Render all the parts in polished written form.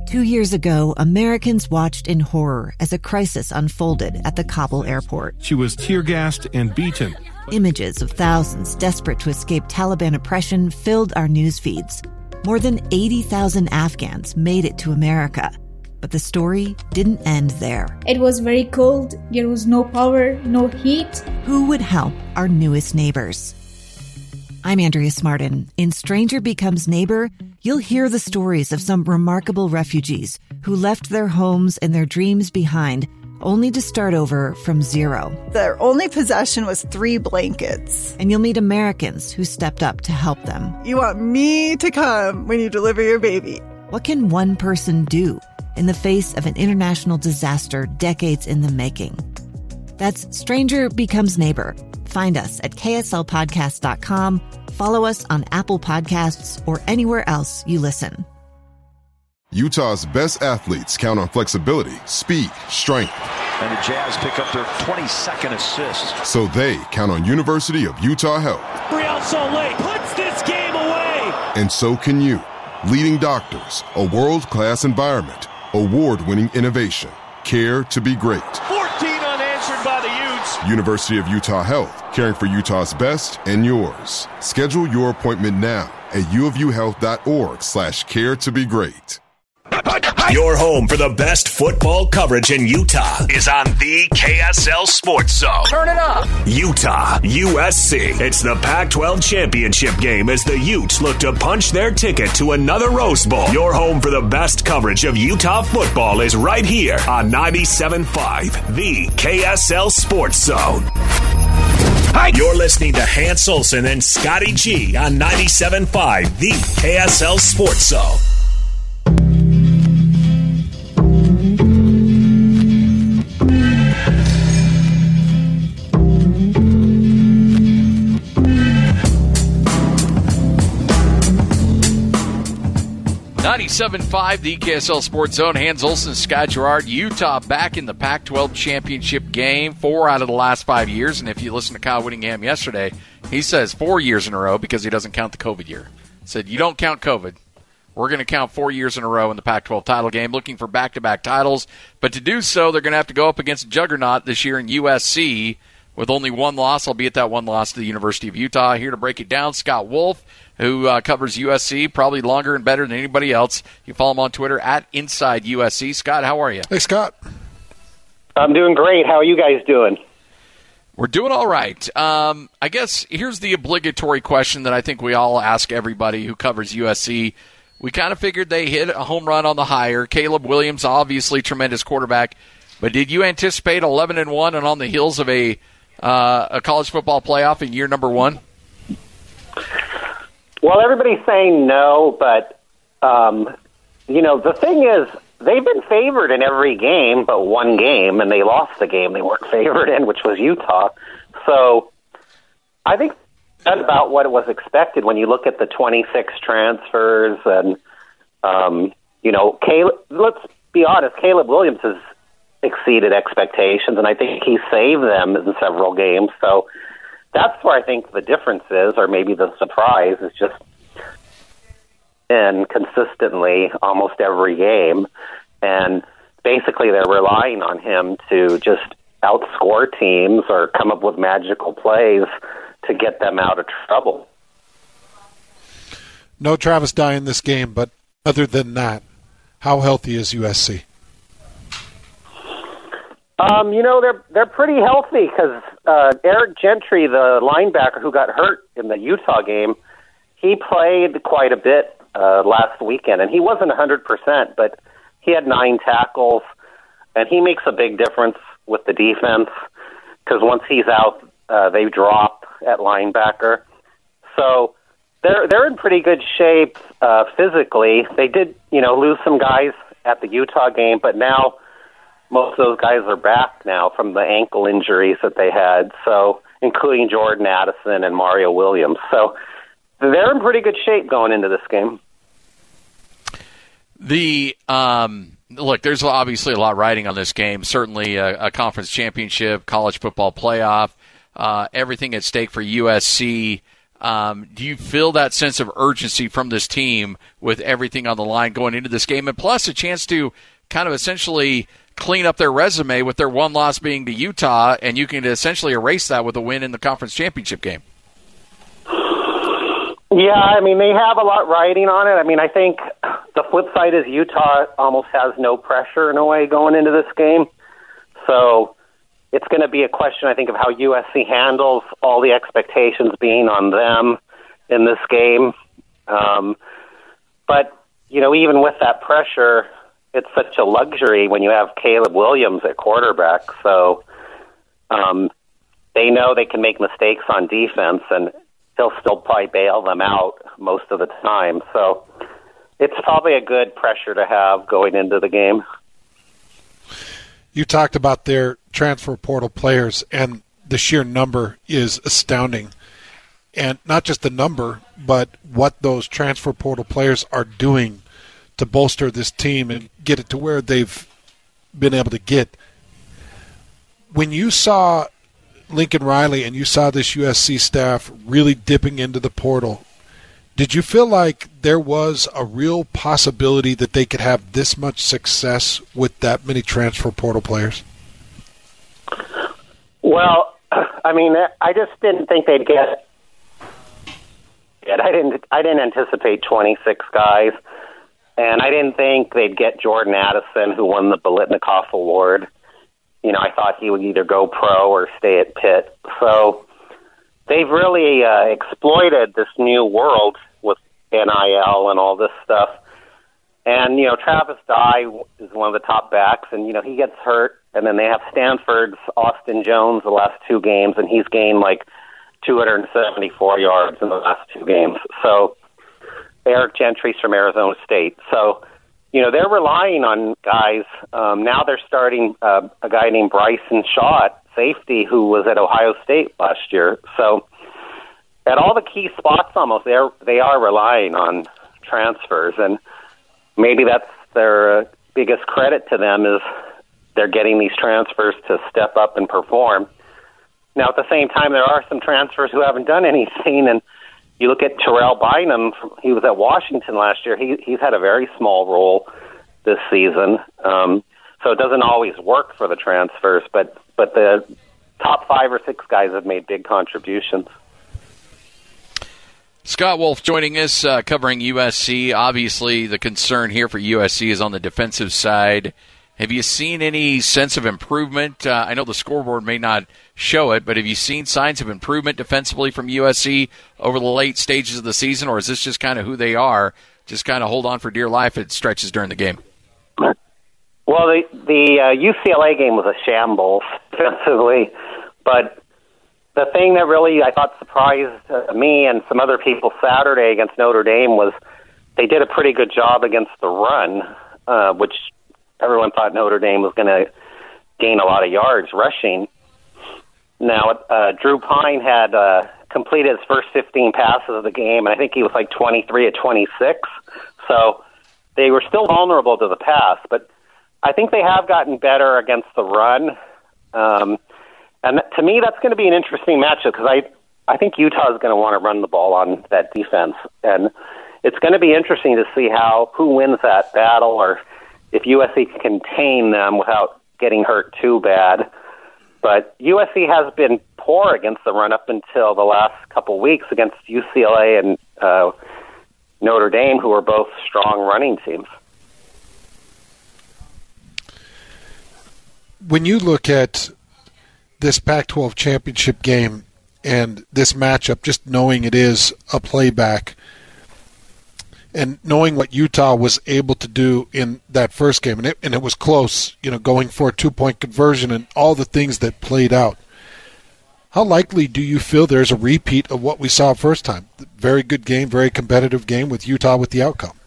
2 years ago, Americans watched in horror as a crisis unfolded at the Kabul airport. She was tear-gassed and beaten. Images of thousands desperate to escape Taliban oppression filled our news feeds. More than 80,000 Afghans made it to America. But the story didn't end there. It was very cold. There was no power, no heat. Who would help our newest neighbors? I'm Andrea Smartin. In Stranger Becomes Neighbor, you'll hear the stories of some remarkable refugees who left their homes and their dreams behind, only to start over from zero. Their only possession was 3 blankets. And you'll meet Americans who stepped up to help them. You want me to come when you deliver your baby. What can one person do in the face of an international disaster decades in the making? That's Stranger Becomes Neighbor. Find us at kslpodcast.com. Follow us on Apple Podcasts or anywhere else you listen. Utah's best athletes count on flexibility, speed, strength. And the Jazz pick up their 22nd assist. So they count on University of Utah Health. Real Salt Lake puts this game away. And so can you. Leading doctors, a world-class environment, award-winning innovation, care to be great. 14 unanswered by the Utes. University of Utah Health, caring for Utah's best and yours. Schedule your appointment now at uofuhealth.org/care to be great. Your home for the best football coverage in Utah is on the KSL Sports Zone. Turn it up. Utah, USC. It's the Pac-12 championship game as the Utes look to punch their ticket to another Rose Bowl. Your home for the best coverage of Utah football is right here on 97.5, the KSL Sports Zone. Hi. You're listening to Hans Olsen and Scotty G on 97.5, the KSL Sports Zone. .5, the KSL Sports Zone. Hans Olsen, Scott Gerard. Utah back in the Pac-12 championship game 4 out of the last 5 years. And if you listen to Kyle Whittingham yesterday, he says 4 years in a row because he doesn't count the COVID year. Said, you don't count COVID. We're going to count 4 years in a row in the Pac-12 title game, looking for back-to-back titles. But to do so, they're going to have to go up against a juggernaut this year in USC with only one loss, albeit that one loss to the University of Utah. Here to break it down, Scott Wolf, who covers USC probably longer and better than anybody else. You follow him on Twitter at InsideUSC. Scott, how are you? Hey, Scott. I'm doing great. How are you guys doing? We're doing all right. I guess here's the obligatory question that I think we all ask everybody who covers USC. We kind of figured they hit a home run on the hire. Caleb Williams, obviously tremendous quarterback. But did you anticipate 11-1 and on the heels of a college football playoff in year number 1? Well, everybody's saying no, but, the thing is, they've been favored in every game but one game, and they lost the game they weren't favored in, which was Utah. So I think that's about what it was expected when you look at the 26 transfers. And, let's be honest, Caleb Williams has exceeded expectations, and I think he saved them in several games. So that's where I think the difference is, or maybe the surprise is just in consistently almost every game. And basically they're relying on him to just outscore teams or come up with magical plays to get them out of trouble. No Travis Dye in this game, but other than that, how healthy is USC? They're pretty healthy because Eric Gentry, the linebacker who got hurt in the Utah game, he played quite a bit last weekend, and he wasn't 100%, but he had 9 tackles, and he makes a big difference with the defense because once he's out, they drop at linebacker. So they're in pretty good shape physically. They did, lose some guys at the Utah game, but now most of those guys are back now from the ankle injuries that they had, so including Jordan Addison and Mario Williams. So they're in pretty good shape going into this game. Look, there's obviously a lot riding on this game. Certainly a conference championship, college football playoff, everything at stake for USC. Do you feel that sense of urgency from this team with everything on the line going into this game, and plus a chance to kind of essentially clean up their resume with their one loss being to Utah, and you can essentially erase that with a win in the conference championship game? Yeah, I mean, they have a lot riding on it. I mean, I think the flip side is Utah almost has no pressure in a way going into this game. So it's going to be a question, I think, of how USC handles all the expectations being on them in this game. But, you know, even with that pressure, it's such a luxury when you have Caleb Williams at quarterback. So they know they can make mistakes on defense, and he'll still probably bail them out most of the time. So it's probably a good pressure to have going into the game. You talked about their transfer portal players, and the sheer number is astounding. And not just the number, but what those transfer portal players are doing to bolster this team and get it to where they've been able to get. When you saw Lincoln Riley and you saw this USC staff really dipping into the portal, did you feel like there was a real possibility that they could have this much success with that many transfer portal players? Well, I mean, I just didn't think they'd get it. I didn't anticipate 26 guys, and I didn't think they'd get Jordan Addison, who won the Biletnikoff Award. You know, I thought he would either go pro or stay at Pitt. So they've really exploited this new world with NIL and all this stuff. And, you know, Travis Dye is one of the top backs, and, you know, he gets hurt. And then they have Stanford's Austin Jones the last two games, and he's gained like 274 yards in the last two games. So Eric Gentry's from Arizona State. So, you know, they're relying on guys. Now they're starting a guy named Bryson Shaw at safety, who was at Ohio State last year. So at all the key spots almost, they are relying on transfers. And maybe that's their biggest credit to them, is they're getting these transfers to step up and perform. Now, at the same time, there are some transfers who haven't done anything, and you look at Terrell Bynum. He was at Washington last year. He's had a very small role this season, so it doesn't always work for the transfers. But the top 5 or 6 guys have made big contributions. Scott Wolf joining us, covering USC. Obviously, the concern here for USC is on the defensive side. Have you seen any sense of improvement? I know the scoreboard may not show it, but have you seen signs of improvement defensively from USC over the late stages of the season, or is this just kind of who they are, just kind of hold on for dear life at stretches during the game? Well, the UCLA game was a shambles defensively, but the thing that really, I thought, surprised me and some other people Saturday against Notre Dame was they did a pretty good job against the run, which everyone thought Notre Dame was going to gain a lot of yards rushing. Now, Drew Pine had completed his first 15 passes of the game, and I think he was like 23 of 26. So they were still vulnerable to the pass, but I think they have gotten better against the run. And to me, that's going to be an interesting matchup, because I think Utah is going to want to run the ball on that defense. And it's going to be interesting to see who wins that battle, or if USC can contain them without getting hurt too bad. But USC has been poor against the run up until the last couple weeks against UCLA and Notre Dame, who are both strong running teams. When you look at this Pac-12 championship game and this matchup, just knowing it is a playback, and knowing what Utah was able to do in that first game, and it was close, you know, going for a 2-point conversion and all the things that played out, how likely do you feel there's a repeat of what we saw first time? Very good game, very competitive game with Utah with the outcome.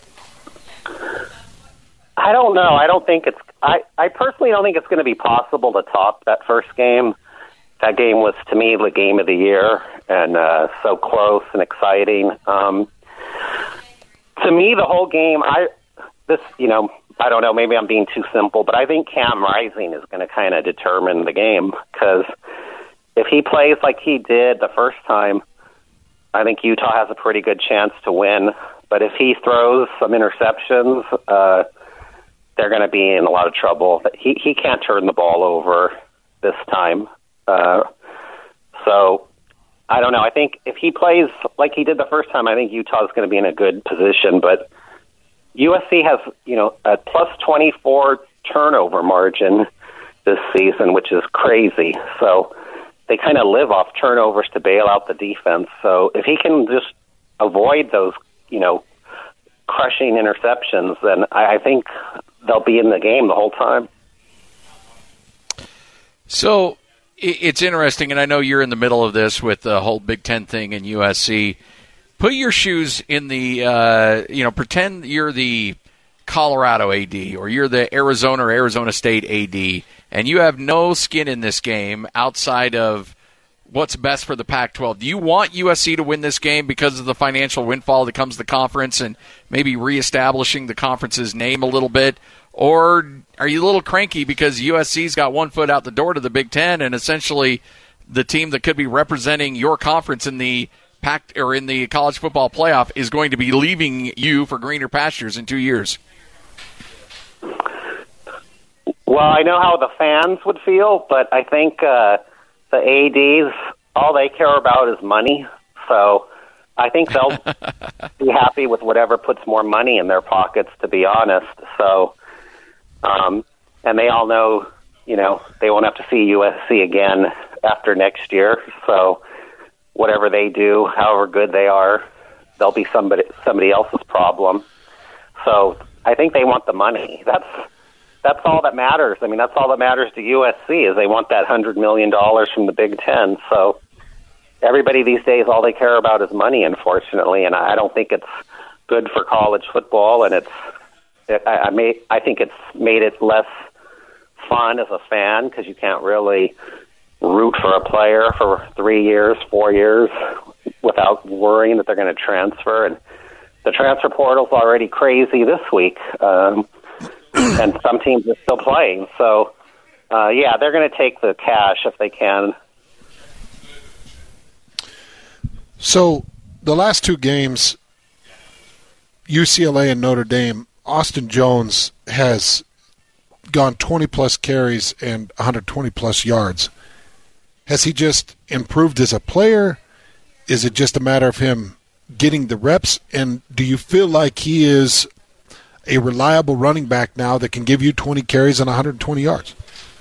I don't know. I don't think it's. I personally don't think it's going to be possible to top that first game. That game was, to me, the game of the year, and so close and exciting. To me, the whole game, I don't know, maybe I'm being too simple, but I think Cam Rising is going to kind of determine the game, because if he plays like he did the first time, I think Utah has a pretty good chance to win. But if he throws some interceptions, they're going to be in a lot of trouble. He can't turn the ball over this time. So I don't know. I think if he plays like he did the first time, I think Utah is going to be in a good position. But USC has, a plus 24 turnover margin this season, which is crazy. So they kind of live off turnovers to bail out the defense. So if he can just avoid those, crushing interceptions, then I think they'll be in the game the whole time. So it's interesting, and I know you're in the middle of this with the whole Big Ten thing in USC. Put your shoes in the, pretend you're the Colorado AD or you're the Arizona or Arizona State AD, and you have no skin in this game outside of what's best for the Pac-12. Do you want USC to win this game because of the financial windfall that comes to the conference and maybe reestablishing the conference's name a little bit? Or are you a little cranky because USC's got one foot out the door to the Big Ten and essentially the team that could be representing your conference in the in the college football playoff is going to be leaving you for greener pastures in 2 years? Well, I know how the fans would feel, but I think the ADs, all they care about is money. So I think they'll be happy with whatever puts more money in their pockets, to be honest. So, and they all know, they won't have to see USC again after next year. So whatever they do, however good they are, they'll be somebody else's problem. So I think they want the money. That's all that matters. I mean, that's all that matters to USC is they want that $100 million from the Big Ten. So everybody these days, all they care about is money, unfortunately, and I don't think it's good for college football, and I think it's made it less fun as a fan because you can't really root for a player for 3 years, 4 years without worrying that they're going to transfer. And the transfer portal's already crazy this week. And some teams are still playing. So, they're going to take the cash if they can. So, the last two games, UCLA and Notre Dame, Austin Jones has gone 20-plus carries and 120-plus yards. Has he just improved as a player? Is it just a matter of him getting the reps? And do you feel like he is a reliable running back now that can give you 20 carries and 120 yards?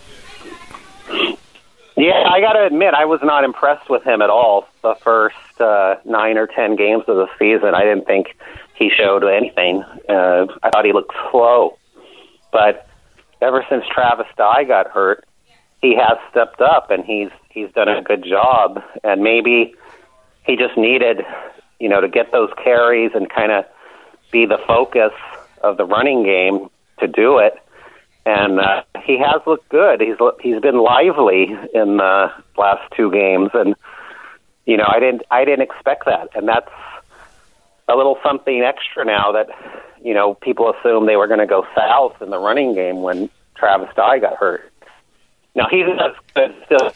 Yeah, I got to admit, I was not impressed with him at all the first 9 or 10 games of the season. I didn't think he showed anything. I thought he looked slow. But ever since Travis Dye got hurt, he has stepped up, and he's done a good job. And maybe he just needed, to get those carries and kind of be the focus of the running game to do it, and he has looked good. He's been lively in the last two games, and I didn't expect that, and that's a little something extra now that people assumed they were going to go south in the running game when Travis Dye got hurt. Now he's not good still,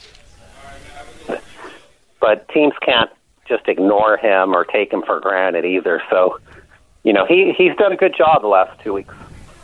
but teams can't just ignore him or take him for granted either. So. He's done a good job the last 2 weeks.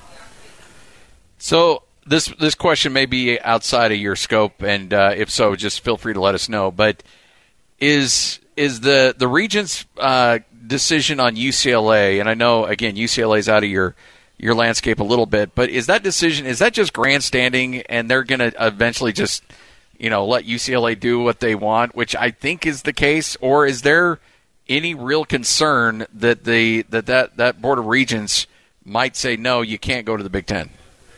So this question may be outside of your scope, and if so, just feel free to let us know. But is the Regents' decision on UCLA, and I know, again, UCLA's out of your landscape a little bit, but is that decision, is that just grandstanding, and they're going to eventually just, let UCLA do what they want, which I think is the case, or is there any real concern that that Board of Regents might say, no, you can't go to the Big Ten?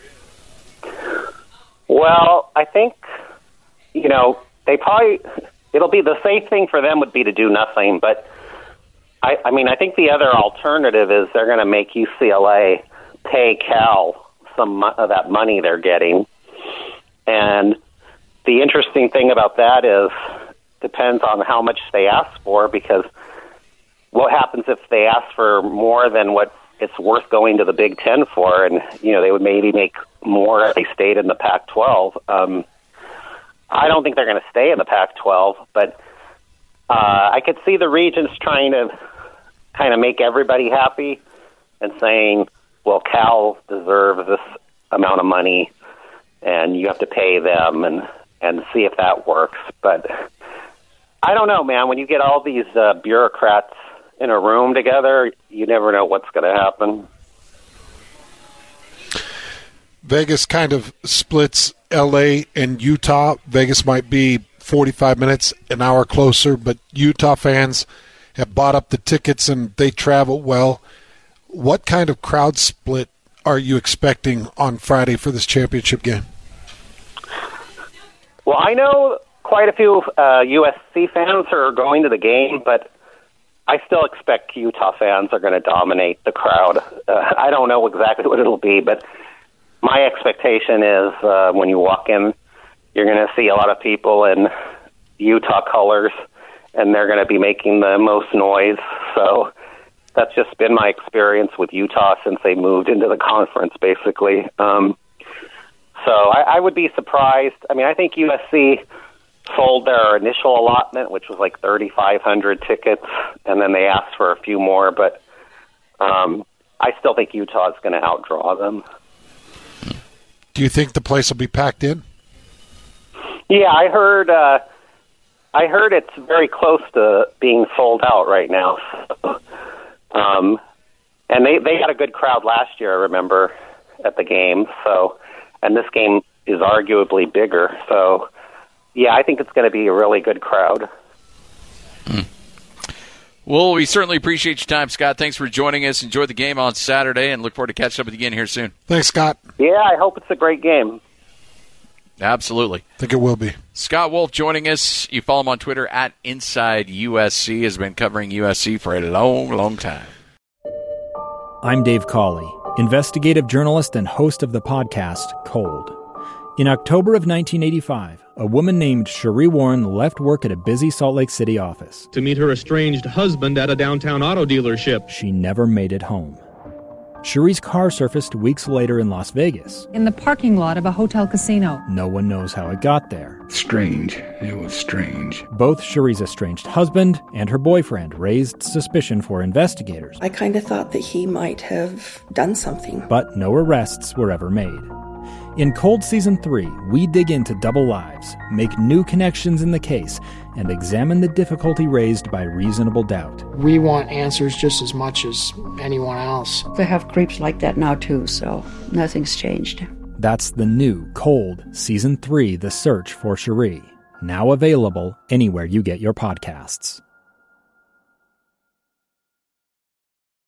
Well, I think, they probably, it'll be the safe thing for them would be to do nothing. But, I think the other alternative is they're going to make UCLA pay Cal some of that money they're getting. And the interesting thing about that is depends on how much they ask for, because what happens if they ask for more than what it's worth going to the Big Ten for, and they would maybe make more if they stayed in the Pac-12. I don't think they're going to stay in the Pac-12, but I could see the regents trying to kind of make everybody happy and saying, well, Cal deserves this amount of money, and you have to pay them, and see if that works. But I don't know, man. When you get all these bureaucrats in a room together, you never know what's going to happen. Vegas kind of splits L.A. and Utah. Vegas might be 45 minutes, an hour closer, but Utah fans have bought up the tickets and they travel well. What kind of crowd split are you expecting on Friday for this championship game? Well, I know quite a few USC fans are going to the game, but I still expect Utah fans are going to dominate the crowd. I don't know exactly what it'll be, but my expectation is when you walk in, you're going to see a lot of people in Utah colors, and they're going to be making the most noise. So that's just been my experience with Utah since they moved into the conference, basically. So I would be surprised. I mean, I think USC sold their initial allotment, which was like 3,500 tickets, and then they asked for a few more. But I still think Utah is going to outdraw them. Do you think the place will be packed in? Yeah, I heard it's very close to being sold out right now. And they had a good crowd last year, I remember, at the game. So, and this game is arguably bigger. So, yeah, I think it's going to be a really good crowd. Well, we certainly appreciate your time, Scott. Thanks for joining us. Enjoy the game on Saturday, and look forward to catching up with you again here soon. Thanks, Scott. Yeah, I hope it's a great game. Absolutely. I think it will be. Scott Wolf joining us. You follow him on Twitter at InsideUSC. Has been covering USC for a long, long time. I'm Dave Cawley, investigative journalist and host of the podcast Cold. In October of 1985, a woman named Cherie Warren left work at a busy Salt Lake City office to meet her estranged husband at a downtown auto dealership. She never made it home. Cherie's car surfaced weeks later in Las Vegas. In the parking lot of a hotel casino. No one knows how it got there. Strange. It was strange. Both Cherie's estranged husband and her boyfriend raised suspicion for investigators. I kind of thought that he might have done something. But no arrests were ever made. In Cold Season 3, we dig into double lives, make new connections in the case, and examine the difficulty raised by reasonable doubt. We want answers just as much as anyone else. They have creeps like that now too, so nothing's changed. That's the new Cold Season 3, The Search for Cherie. Now available anywhere you get your podcasts.